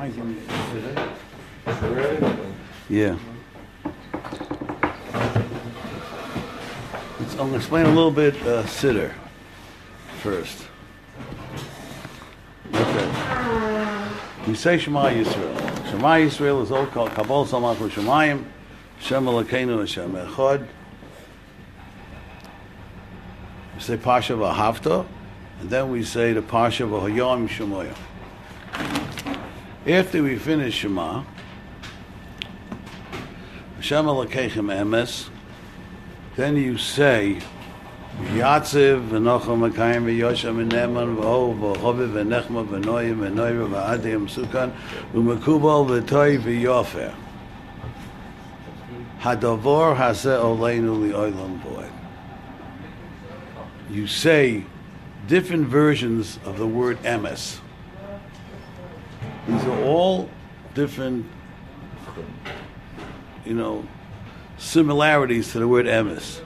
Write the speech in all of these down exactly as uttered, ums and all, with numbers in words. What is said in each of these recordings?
Yeah. Let's, I'm going to explain a little bit uh, Siddur first. Okay. We say Shema Yisrael. Shema Yisrael is all called Kabbalah Samach L'Shamayim, Shem Elokeinu Hashem Echad. We say Pasha V'Ahavta, and then we say the Pasha V'Hayom Shemoyah. After we finish Shema, Hashem Elokeichem Emes, then you say Yatziv V'Nocham V'Kayim V'Yoshem V'Neman V'Hov V'Choviv V'Nechma V'Noyim V'Noyim V'Adim Sukan V'Mekubal V'Toy V'Yofer Hadavor Haseh Oleinu Li'olam Voed. You say different versions of the word emes. These are all different, you know, similarities to the word emes.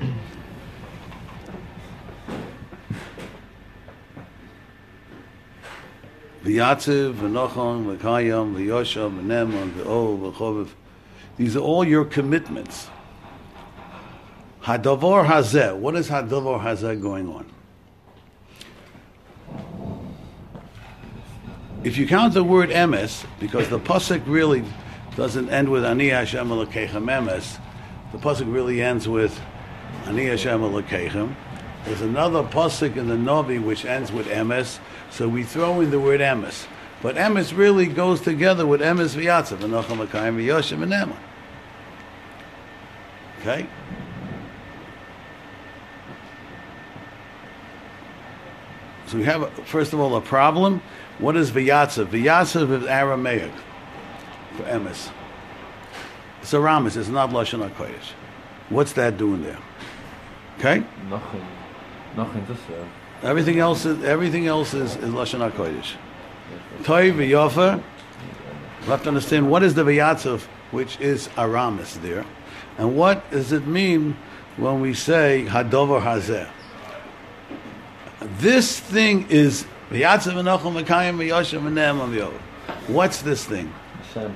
V'yatziv, v'nochon, v'kayam, v'yosham, v'neman, v'ol, v'choviv. These are all your commitments. Hadavar hazeh. What is hadavar hazeh going on? If you count the word emes, because the pasuk really doesn't end with Ani Hashem Elokeichem emes, the pasuk really ends with Ani Hashem Elokeichem. There's another pasuk in the Navi which ends with emes, so we throw in the word emes. But emes really goes together with emes v'yatzav, v'nocham v'kayim v'yoshem v'neman. Okay? So we have, first of all, a problem. What is v'yatzav? V'yatzav is Aramaic for emes. It's a ramis. It's not Lashon HaKodesh. What's that doing there? Okay? Nothing. Nothing to say. Everything else is everything else is, is Lashon HaKodesh. Toy v'yofer. You have to understand what is the v'yatzav, which is aramis there, and what does it mean when we say hadover hazeh? This thing is v'yatzav v'nochum v'kayim v'yoshem v'ne'eman v'yover. What's this thing? Hashem.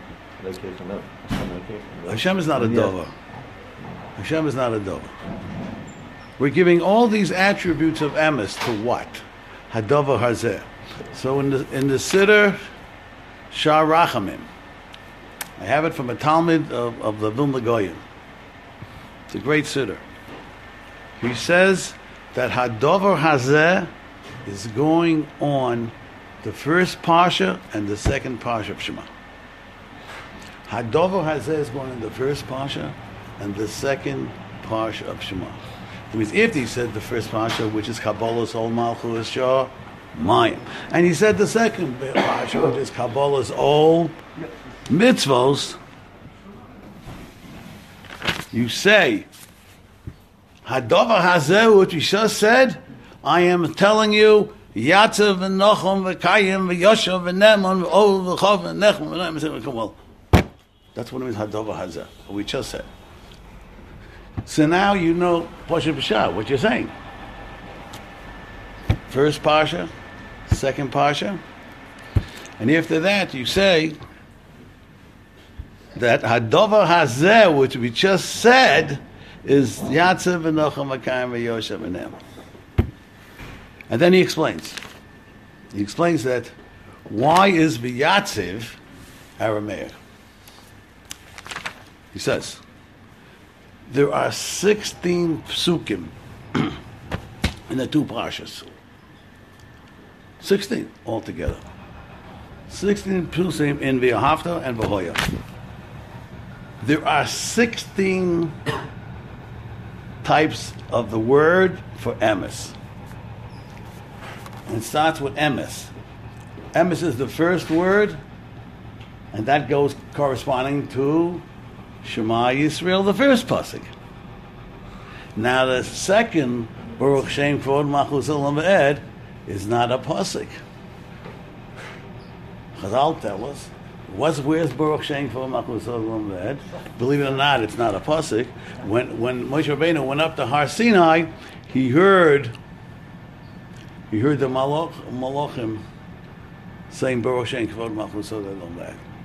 Hashem is not a dover. Hashem is not a dover. We're giving all these attributes of emes to what? Hadover hazeh. So in the in the Siddur Shar Rachamim, I have it from a Talmud of, of the Vilna Goyim. It's a great Siddur. He says that Hadover hazeh is going on the first parsha and the second parsha of Shema. Hadover hazeh is going on the first parsha and the second parsha of Shema. It means if he said the first parsha, which is Kabbalah's Ol Malchus Shah Mayim, and he said the second parsha, which is Kabbalah's Ol Mitzvos, you say Hadover hazeh, which we just said, I am telling you, Yatzav v'Nocham v'Kayim v'Yoshav v'Neman v'Ol v'Chov v'Nechma v'Nechma. Well, that's what it means, Hadover hazeh. We just said. So now you know Pasha B'Shah, what you're saying. First Pasha, second Pasha, and after that you say that Hadover hazeh, which we just said, is Yatzav v'Nocham v'Kayim v'Yoshav v'Neman. And then he explains. He explains that why is v'Yatziv Aramaic? He says there are sixteen psukim in the two parshas. Sixteen altogether. Sixteen psukim in V'Ahavta and V'Hoya. There are sixteen types of the word for emes. And it starts with emes. Emes is the first word, and that goes corresponding to Shema Yisrael, the first pasuk. Now the second Baruch Shem Kvod Malchus Olam V'Ed is not a pasuk. Chazal tell us, what's where's Baruch Shem Kvod Malchus Olam V'Ed? Believe it or not, it's not a pasuk. When when Moshe Rabbeinu went up to Har Sinai, he heard he heard the Malach, Malachim saying Baruch Shem Kvod Malchus Olam V'Ed.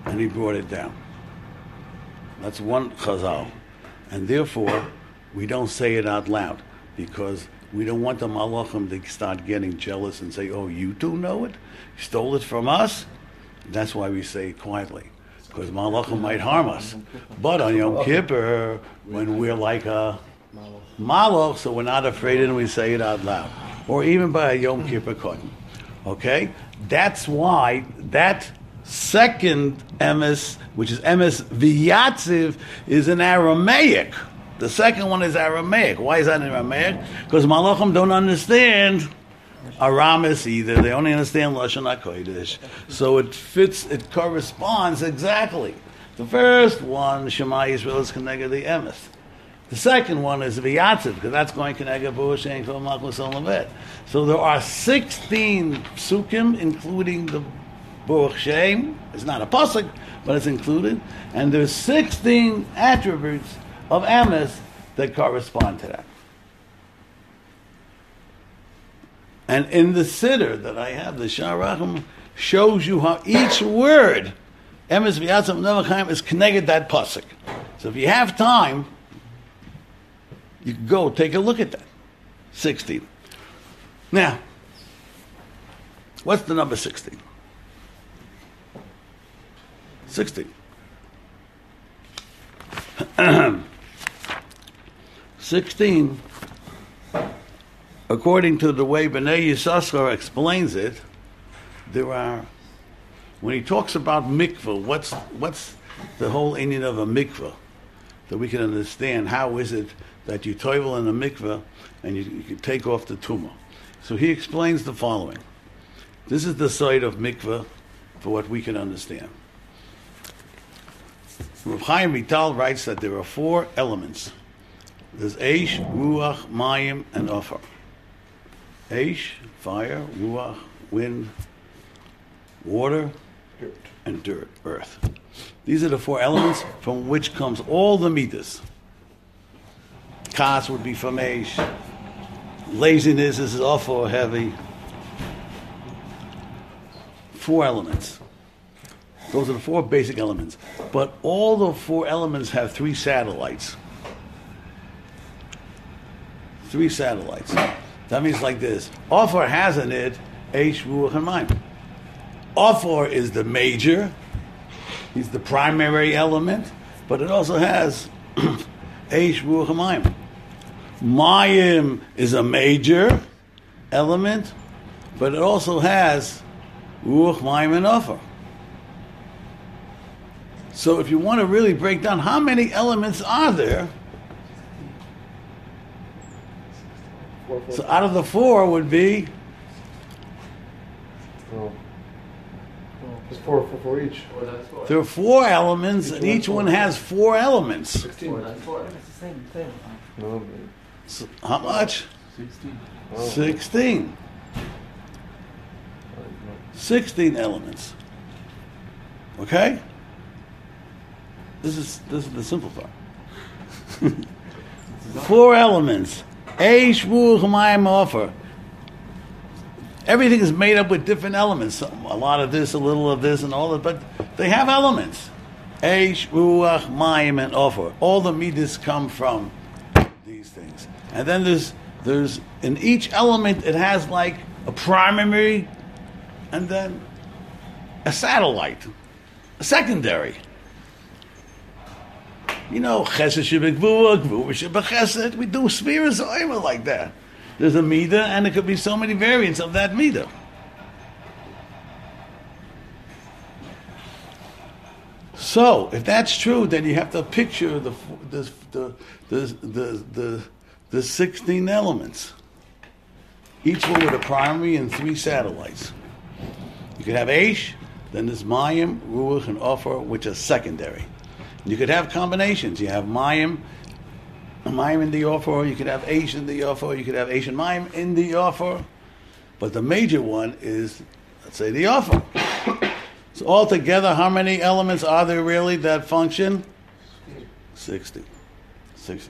and he brought it down. That's one chazal. And therefore, we don't say it out loud, because we don't want the malachim to start getting jealous and say, oh, you two know it? You stole it from us? That's why we say it quietly, because malachim might harm us. But on Yom Kippur, when we're like a malach, so we're not afraid and we say it out loud. Or even by a Yom Kippur cotton. Okay? That's why that second emes, which is emes v'yatziv, is in Aramaic. The second one is Aramaic. Why is that in Aramaic? Because malachim don't understand Aramis either. They only understand Lashon HaKodesh. So it fits, it corresponds exactly. The first one, Shema Yisrael, is connected to the emes. The second one is v'yatziv, because that's going connected to B'Hoshen Kol Malchus Olam. So there are sixteen psukim, including the Baruch Shem. It's not a pasuk, but it's included. And there's sixteen attributes of emes that correspond to that. And in the siddur that I have, the Sharachim shows you how each word, emes v'yatziv nevachayim, is connected to that pasuk. So if you have time, you can go take a look at that. sixteen. Now, what's the number sixteen? sixteen. sixteen, according to the way Bnei Yissaschar explains it, there are, when he talks about mikveh, what's what's the whole inyan of a mikveh, that we can understand how is it that you toivel in a mikveh and you, you can take off the tumah. So he explains the following. This is the side of mikveh for what we can understand. Rav Chaim Vital writes that there are four elements. There's Eish, Ruach, Mayim, and Ofar. Eish, fire, Ruach, wind, water, dirt. And dirt, earth. These are the four elements from which comes all the midas. Kas would be from Eish. Laziness is Ofar, heavy. Four elements. Those are the four basic elements. But all the four elements have three satellites. Three satellites. That means like this. Ofar has in it Eish, Ruach, and Mayim. Ofar is the major. He's the primary element. But it also has Eish, Ruach, and Mayim. Mayim is a major element. But it also has Ruach, Mayim, and Ofar. So if you want to really break down how many elements are there, four, four, so out of the four would be oh. It's four, four, four each. There are four elements, each and each one has four elements. Sixteen. Four, that's four. It's the same thing. No, So how much? Sixteen. oh. Sixteen. Sixteen elements. Okay? This is this is the simple part. Four elements. Eish, Ruach, Mayim, Ofar. Everything is made up with different elements. A lot of this, a little of this, and all of but they have elements. Eish, Ruach, Mayim, and Ofar. All the midas come from these things. And then there's there's in each element it has like a primary and then a satellite, a secondary. You know, chesed shebegvura, gvura shebechesed. We do spheres oimer like that. There's a midah, and there could be so many variants of that midah. So, if that's true, then you have to picture the the the the the, the, the sixteen elements. Each one with a primary and three satellites. You could have Eish, then there's Mayim, Ruach, and Ofar, which are secondary. You could have combinations. You have Mayim, Mayim in the Ofar, you could have Eish in the Ofar, you could have Eish and Mayim in the Ofar. But the major one is, let's say, the Ofar. So altogether, how many elements are there really that function? Sixty. Sixty.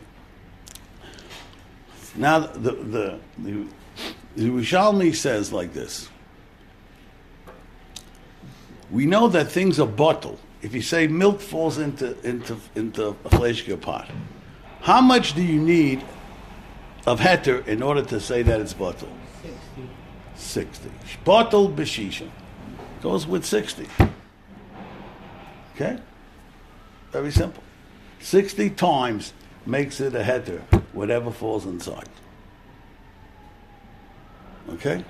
Now, the the the, the Rishalmi says like this. We know that things are bottled if you say milk falls into into into a fleshka pot, how much do you need of heter in order to say that it's bottle? Sixty. Sixty. Bottle b'shisha goes with sixty. Okay, very simple. Sixty times makes it a heter, whatever falls inside. Okay,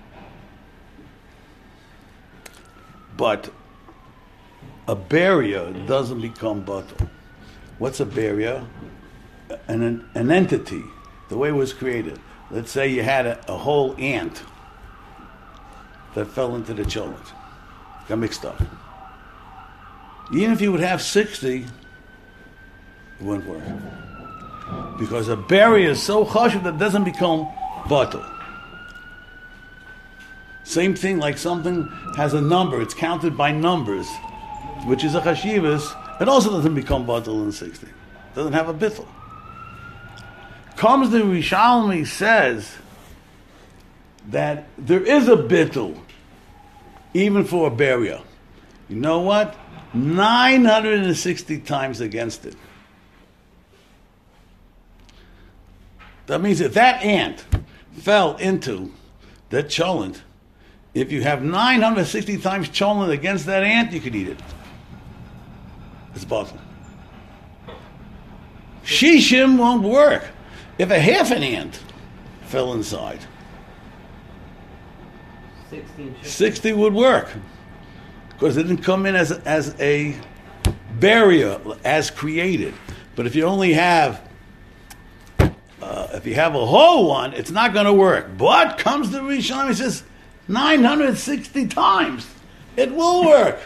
but a barrier doesn't become bottle. What's a barrier? An, an entity, the way it was created. Let's say you had a, a whole ant that fell into the children. Got mixed up. Even if you would have sixty, it wouldn't work. Because a barrier is so chashuv that it doesn't become bottle. Same thing like something has a number, it's counted by numbers, which is a chashivas, it also doesn't become bottle in sixty. It doesn't have a bittul. Comes the Rishalmi says that there is a bittul even for a barrier. You know what? nine hundred sixty times against it. That means if that ant fell into that cholent, if you have nine hundred sixty times cholent against that ant, you could eat it. It's bottle. Shishim won't work. If a half an ant fell inside, Sixteen. sixty would work. Because it didn't come in as, as a barrier, as created. But if you only have, uh, if you have a whole one, it's not going to work. But comes the Rishon, he says, nine hundred sixty times, it will work.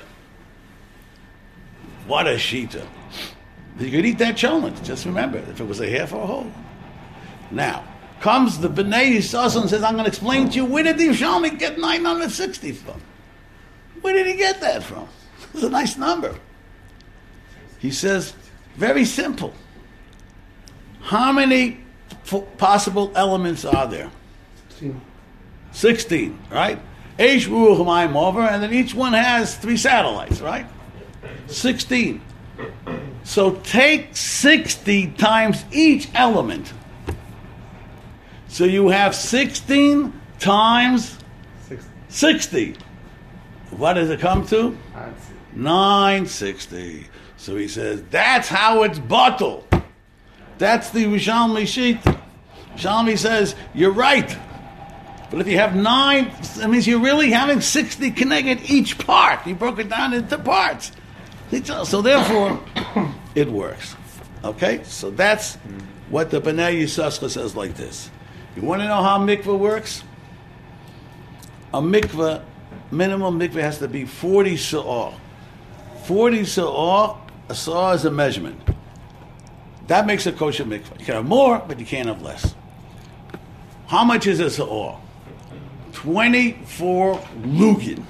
What a shita. You could eat that cholent, just remember, if it was a half or a whole. Now, comes the B'nai Yissason and says, I'm going to explain to you, where did the Yishalmi get nine hundred sixty from? Where did he get that from? It's a nice number. He says, very simple. How many f- possible elements are there? Sixteen. Sixteen, right? Eish Ruach Mayim over, and then each one has three satellites, right? Sixteen. So take sixty times each element. So you have sixteen times Sixty. sixty. What does it come to? I'd say. nine sixty. So he says, that's how it's bottled. That's the Rishalmi sheet. Rishalmi says, you're right. But if you have nine, that means you're really having sixty connected each part. You broke it down into parts. So therefore, it works. Okay? So that's what the B'nai Yissaschar says like this. You want to know how mikveh works? A mikveh, minimum mikveh has to be forty sa'ah. forty sa'ah, a sa'ah is a measurement. That makes a kosher mikveh. You can have more, but you can't have less. How much is a sa'ah? twenty-four lugin.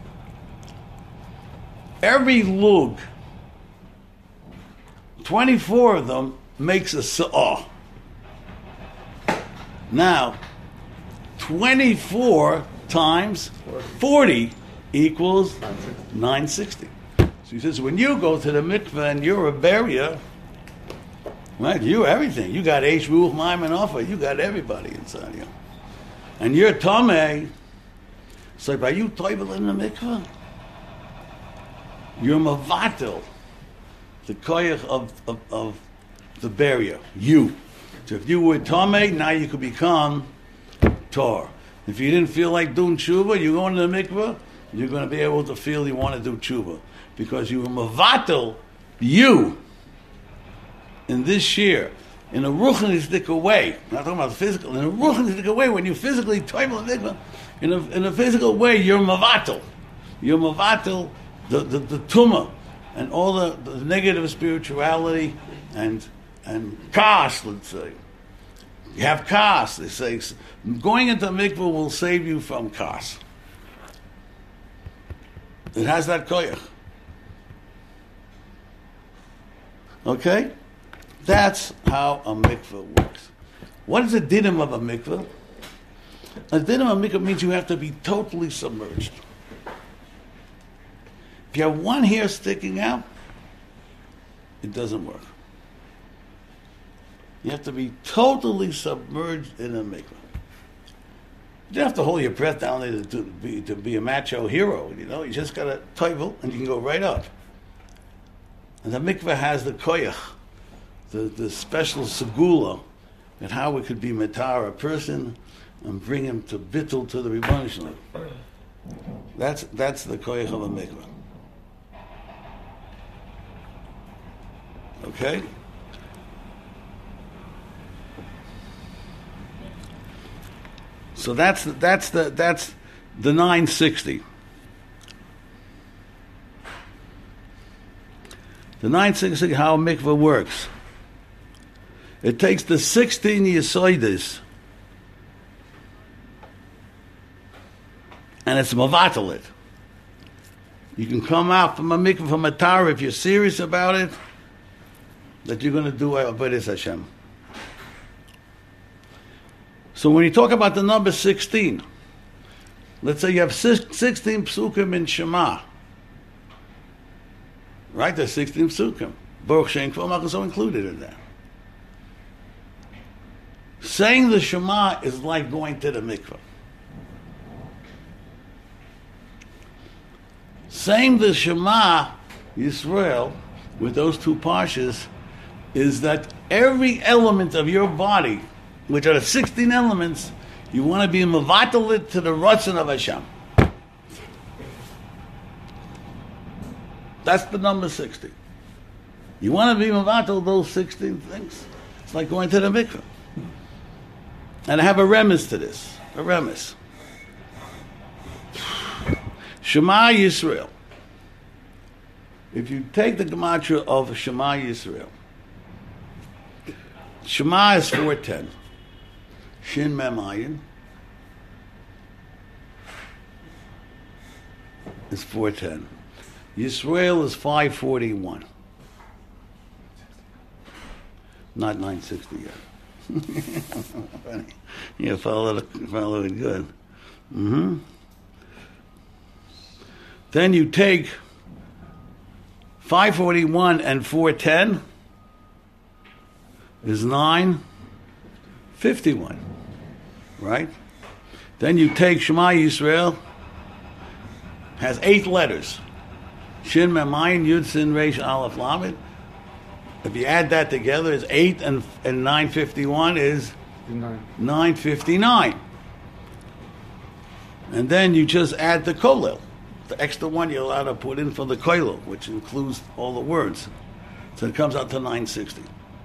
Every lug, twenty-four of them makes a sa'ah. Now, twenty-four times forty equals nine sixty. So he says, when you go to the mikveh and you're a barrier, right, you're everything. You got Eish, Ruach, Mayim, and Offer. You got everybody inside you. And you're Tomei. So by you toivel in the mikveh, you're Mavatil, the koyach of, of, of the barrier, you. So if you were Tomei, now you could become Tor. If you didn't feel like doing tshuva, you go into the mikveh, you're going to be able to feel you want to do tshuva. Because you were Mavatil, you, in this year, in a ruchnistic way, I'm not talking about physical, in a ruchnistic way, when you physically toivel the mikveh, in a, in a physical way, you're Mavatil. You're Mavatil, the, the, the tumah, and all the, the negative spirituality and and kas, let's say. You have kas, they say. Going into mikveh will save you from kas. It has that koyach. Okay? That's how a mikveh works. What is the dinim of a mikveh? A dinim of a mikveh means you have to be totally submerged. If If you have one hair sticking out, it doesn't work. You have to be totally submerged in a mikveh. You don't have to hold your breath down there to, to, be, to be a macho hero, you know. You just got to toivel and you can go right up. And the mikveh has the koyach, the, the special segula, and how it could be matar a person and bring him to bittul to the Rebbeinu Shalom. That's that's the koyach of a mikveh. Okay? So that's the, that's the that's the nine sixty. The nine sixty, how a mikveh works. It takes the sixteen yesoides and it's mavatal it. You can come out from a mikveh from a tar if you're serious about it, that you're going to do Avodas Hashem. So when you talk about the number sixteen, let's say you have sixteen psukim in Shema. Right, there's sixteen psukim. Baruch Shem Kol Malchus included in that. Saying the Shema is like going to the mikveh. Saying the Shema Yisrael with those two parshas is that every element of your body, which are the sixteen elements, you want to be mavatal to the Ratzon of Hashem. That's the number sixty. You want to be mavatal those sixteen things. It's like going to the mikveh. And I have a remes to this. A remes. Shema Yisrael. If you take the gematria of Shema Yisrael, Shema is four ten. Shin Mem Ayin is four ten. Yisrael is five forty-one. Not nine sixty yet. Yeah, follow it, follow it good. Mm-hmm. Then you take five forty-one and four ten is nine fifty-one. Right? Then you take Shema Yisrael, has eight letters. Shin Mem Ayin Yud Sin Reish Aleph Lamed. If you add that together, it's eight and and nine fifty-one is nine fifty-nine. And then you just add the kolel, the extra one you're allowed to put in for the kolel, which includes all the words. So it comes out to nine sixty.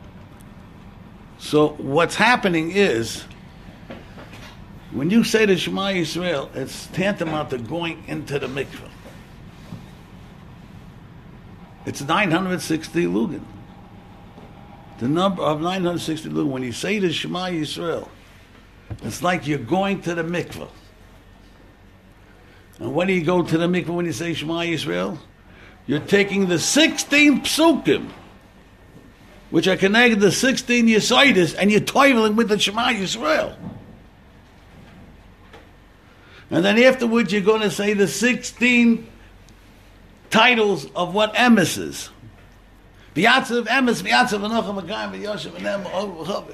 So what's happening is, when you say the Shema Yisrael, it's tantamount to going into the mikveh. It's nine hundred sixty lugin. The number of nine hundred sixty lugin. When you say the Shema Yisrael, it's like you're going to the mikveh. And when do you go to the mikveh when you say Shema Yisrael? You're taking the sixteen psukim, which are connected to the sixteen yesoides, and you're toiling with the Shema Yisrael. And then afterwards, you're going to say the sixteen titles of what emes is. V'yatzav emes, v'yatzav v'nochem v'gayim v'yoshem v'nem v'chavit.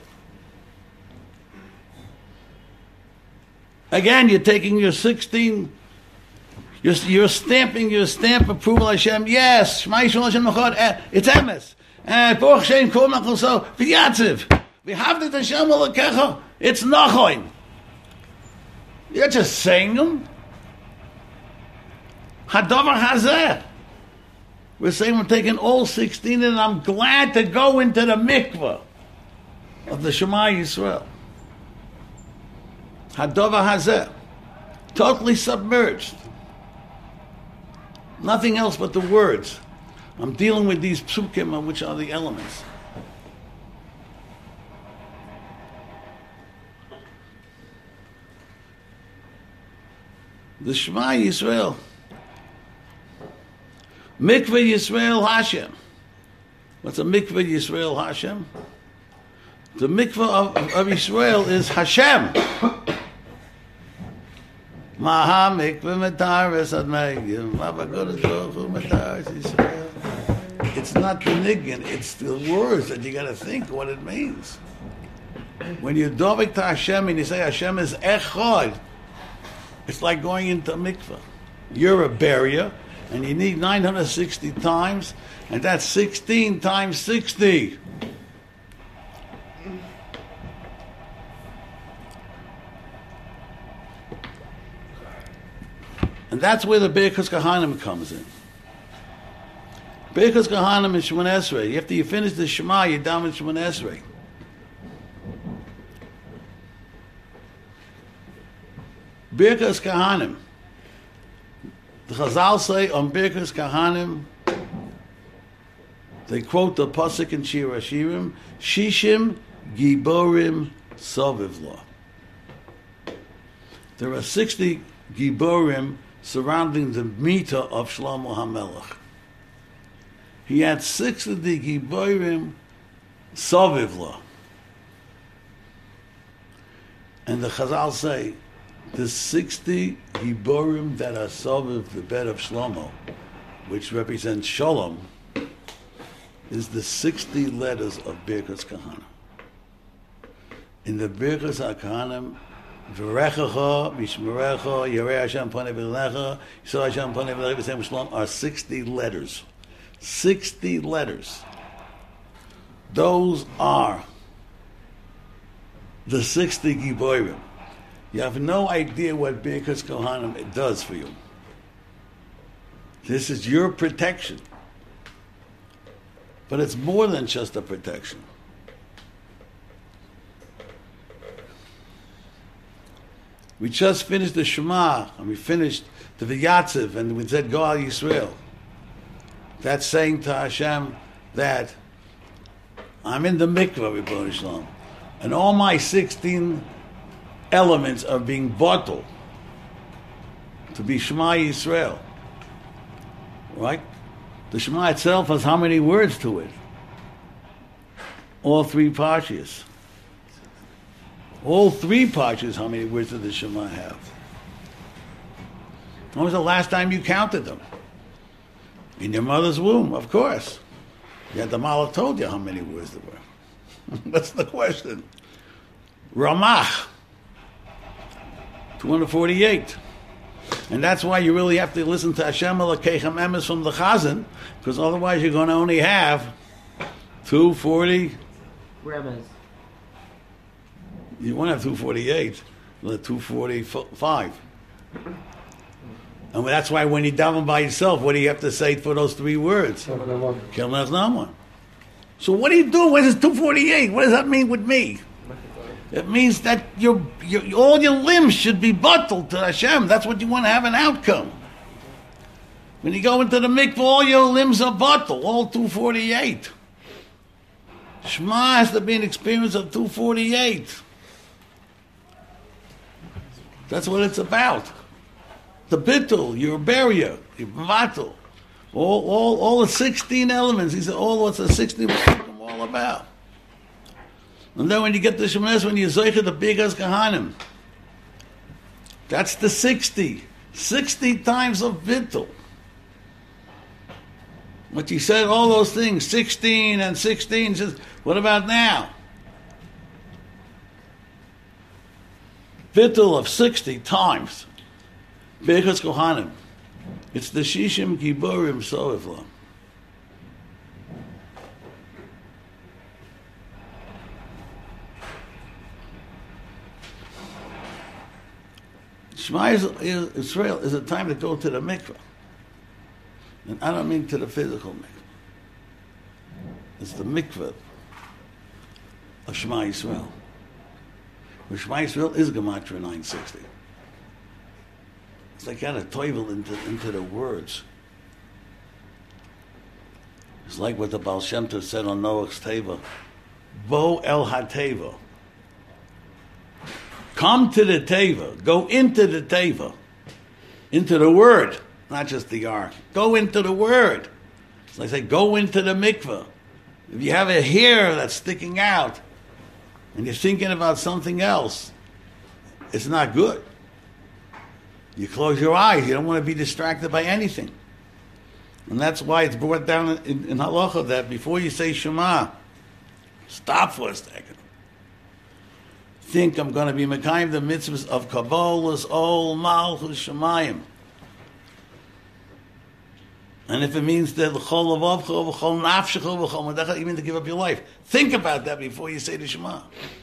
Again, you're taking your sixteen, you're, you're stamping your stamp approval Hashem. Yes, Shema Yisrael Hashem Echad, it's emes. And Baruch Shem Kol Malchus v'yatzav. V'havdit Hashem Elokecha, it's nachon. You're just saying them. Hadavar hazeh. We're saying we're taking all sixteen, and I'm glad to go into the mikveh of the Shema Yisrael. Hadavar hazeh. Totally submerged. Nothing else but the words. I'm dealing with these psukim, which are the elements. The Shema Yisrael. Mikveh Yisrael Hashem. What's a Mikveh Yisrael Hashem? The Mikveh of, of Yisrael is Hashem. Maha mikveh metaris admeigim. Mavagodas Baruch Hu metaris Yisrael. It's not the niggin, it's the words that you got to think what it means. When you're dovik to Hashem and you say Hashem is echad, it's like going into a mikveh. You're a barrier, and you need nine hundred sixty times, and that's sixteen times sixty. And that's where the Birkas Kohanim comes in. Birkas Kohanim and Shemon Esrei. After you finish the Shema, you're down with Shemon Esrei. Birkas Kohanim. The Chazal say on Birkas Kohanim, they quote the pasuk in Shir Hashirim, Shishim Giborim Sovivla. There are sixty Giborim surrounding the Mita of Shlomo HaMelech. He had six of the Giborim Sovivla. And the Chazal say, the sixty Giborim that are Soviv, the bed of Shlomo, which represents Shalom, is the sixty letters of Birkas Kohanim. In the Birkas HaKohanim, V'rechacha, Mishmerecha, Yerei Hashem Panei V'lecha, Yisrael Hashem Panei V'lecha, V'sem Shalom, are sixty letters. Sixty letters. Those are the sixty Giborim. You have no idea what Birkas Kohanim does for you. This is your protection. But it's more than just a protection. We just finished the Shema, and we finished the V'yatziv, and we said, Go Al Yisrael. That's saying to Hashem that I'm in the mikvah, Rebbeinu Shalom, and all my sixteen elements are being bottled to be Shema Yisrael. Right? The Shema itself has how many words to it? All three parshas. All three parshas, how many words does the Shema have? When was the last time you counted them? In your mother's womb, of course. You had the Malach told you how many words there were. That's the question. Ramach. two hundred forty-eight. And that's why you really have to listen to Hashem Elokeichem Emes from the Chazan, because otherwise you're going to only have two forty. Remez. You won't have two forty-eight, you'll have two forty-five. And that's why when you daven by yourself, what do you have to say for those three words? Kel Naman. So what are you doing? What is two forty-eight? What does that mean with me? It means that your, your, all your limbs should be bottled to Hashem. That's what you want to have an outcome. When you go into the mikvah, all your limbs are bottled, all two forty-eight. Shema has to be an experience of two forty-eight. That's what it's about. The bittul, your barrier, your matul, all, all, all the sixteen elements. He said, all what's the sixteen, what's them all about. And then when you get the Shemoneh, when you zoicha the Birkas Kohanim, that's the sixty. sixty times of bittul. But you said all those things, sixteen and sixteen, says, what about now? Bittul of sixty times. Birkas Kohanim. It's the Shishim Giborim Sovivla. Shema Israel is a time to go to the mikveh. And I don't mean to the physical mikveh. It's the mikveh of Shema Yisrael. But Shema Yisrael is Gematria nine sixty. It's like you got to toivel into, into the words. It's like what the Baal Shem Tov said on Noach's Teva. Bo el ha-teva. Come to the Teva. Go into the Teva. Into the Word. Not just the Ark. Go into the Word. It's like I say, go into the mikveh. If you have a hair that's sticking out and you're thinking about something else, it's not good. You close your eyes. You don't want to be distracted by anything. And that's why it's brought down in, in halacha that before you say Shema, stop for a second. Think I'm going to be mekayim the mitzvahs of Kabbalah's Ol Malchus Shemayim. And if it means that l'chol levavcha, l'chol nafshecha, l'chol madecha, even to give up your life, think about that before you say the Shema.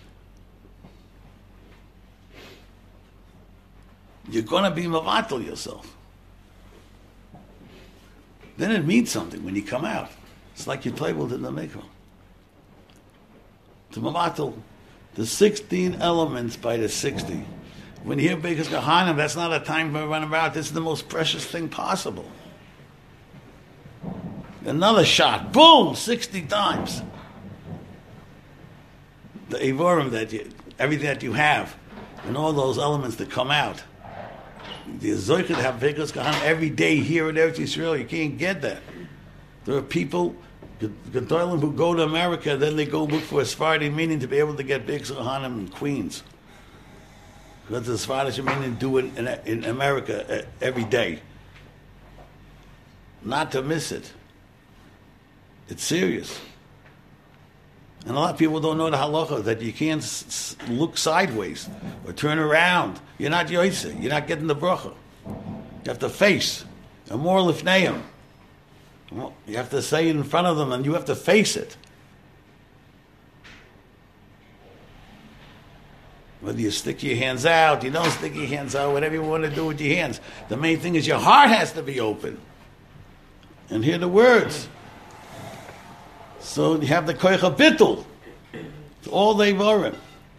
You're going to be mavatal yourself. Then it means something when you come out. It's like you tabled in the mikvah. To mavatal, the sixteen elements by the sixty. When you hear Bekas Kahanim, that's not a time to run about. This is the most precious thing possible. Another shot, boom, sixty times. The Evorim that you, everything that you have, and all those elements that come out. The Zoycha to have Bekas Kahanim every day here in Eretz Yisrael, you can't get that. There are people, Gedolim, who go to America, then they go look for a Sephardi meaning to be able to get Bekas Kahanim in Queens. Because the Sephardi meaning do it in, in America every day. Not to miss it. It's serious. And a lot of people don't know the halacha, that you can't s- s- look sideways or turn around. You're not yoyse. You're not getting the bracha. You have to face. Amor lifneim. You have to say it in front of them, and you have to face it. Whether you stick your hands out, you don't stick your hands out, whatever you want to do with your hands. The main thing is your heart has to be open. And hear the words. So you have the koich of bittul. It's all they vorim.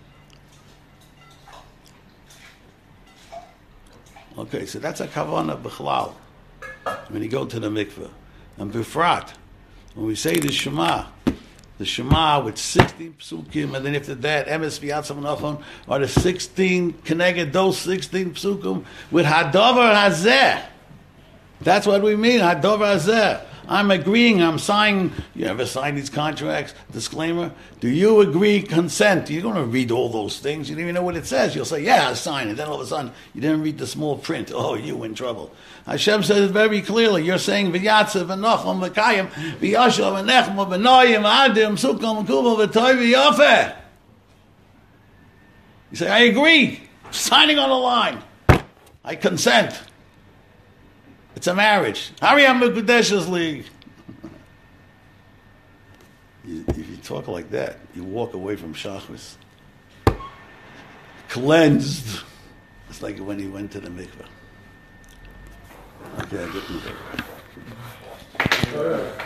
Okay, so that's a kavanah b'chlal. When you go to the mikveh. And bifrat, when we say the Shema, the Shema with sixteen psukim, and then after that, emes v'yatzam nachon, are the sixteen, connected those sixteen psukim with hadover hazeh. That's what we mean, hadover hazeh. I'm agreeing, I'm signing. You ever sign these contracts? Disclaimer. Do you agree, consent? You're going to read all those things. You don't even know what it says. You'll say, yeah, I sign it. Then all of a sudden, you didn't read the small print. Oh, you in trouble. Hashem says it very clearly. You're saying, v'yatzav v'nochom v'kayim v'yashav v'nechma v'noyim v'adim sukkam v'kuba v'toy v'yofeh. You say, I agree. Signing on the line. I consent. It's a marriage. Hariam Mekudesh's league. If you talk like that, you walk away from Shachris. Cleansed. It's like when he went to the mikveh. Okay, I didn't go.